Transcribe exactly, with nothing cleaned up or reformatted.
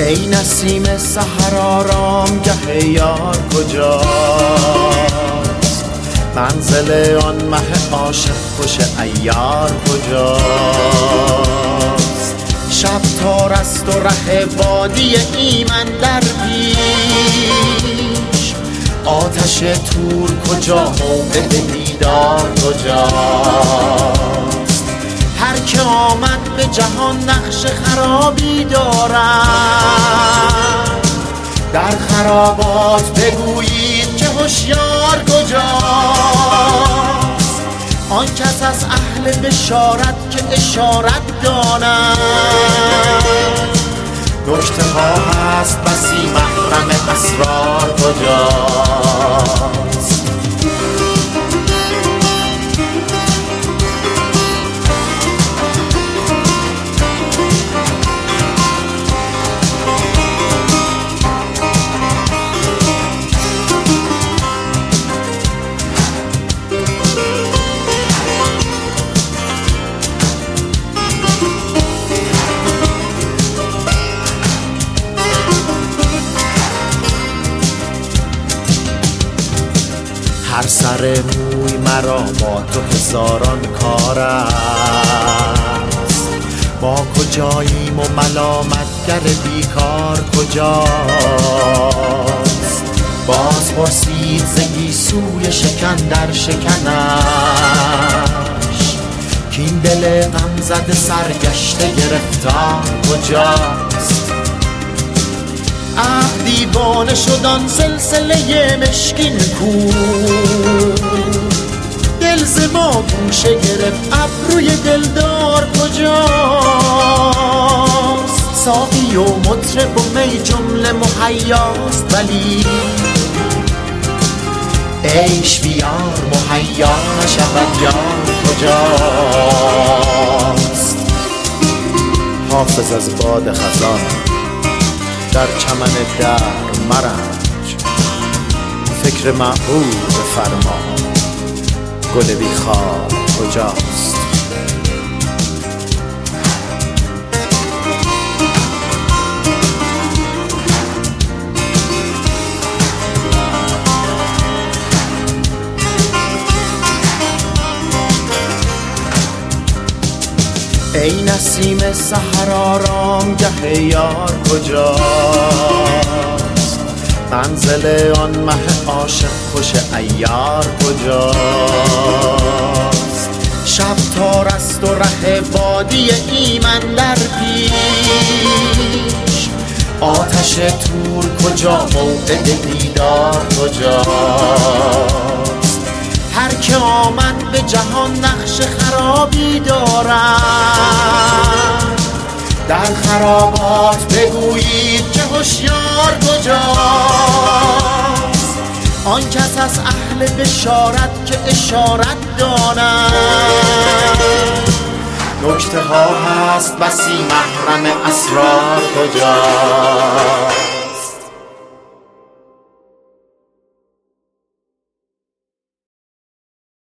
ای نسیم سحر آرامگه یار کجاست؟ منزل آن مه عاشق کش عیار کجاست؟ شب تار است و ره وادی ایمن در پیش، آتش تور کجا موعد دیدار کجاست؟ هر که آمد به جهان نقش خرابی دارد، در خرابات بگویید که هوشیار کجاست؟ آن کس از اهل بشارت که اشارت داند، نکته ها هست بسی محرم اسرار کجاست؟ هر سر موی مرا با تو هزاران کار است، با کجاییم و ملامتگر بیکار کجاست؟ باز پرسید ز گیسوی شکن در شکنش، کین دل غم زده سرگشته گرفتار کجاست؟ عقل دیوانه شد آن سلسله مشکین کو، دل ز ما گوشه گرفت ابروی دلدار کجاست؟ ساقی و مطرب و می جمله مهیاست، ولی عیش بیار مهیا نشود یار کجاست؟ حافظ از باد خزان در چمن در مرنج، فکر معبود فرما گل بی خار کجاست؟ ای نسیم سحر آرامگه یار کجاست؟ منزل آن مه عاشق کش عیار کجاست؟ شب تار است و ره وادی ایمن در پیش، آتش تور کجا موعد دیدار کجاست؟ هر که آمد به جهان نقش خرابی دارد، در خرابات بگویید که هوشیار کجاست؟ آن کس از اهل بشارت که اشارت داند، نکته ها هست بسی محرم اسرار کجاست؟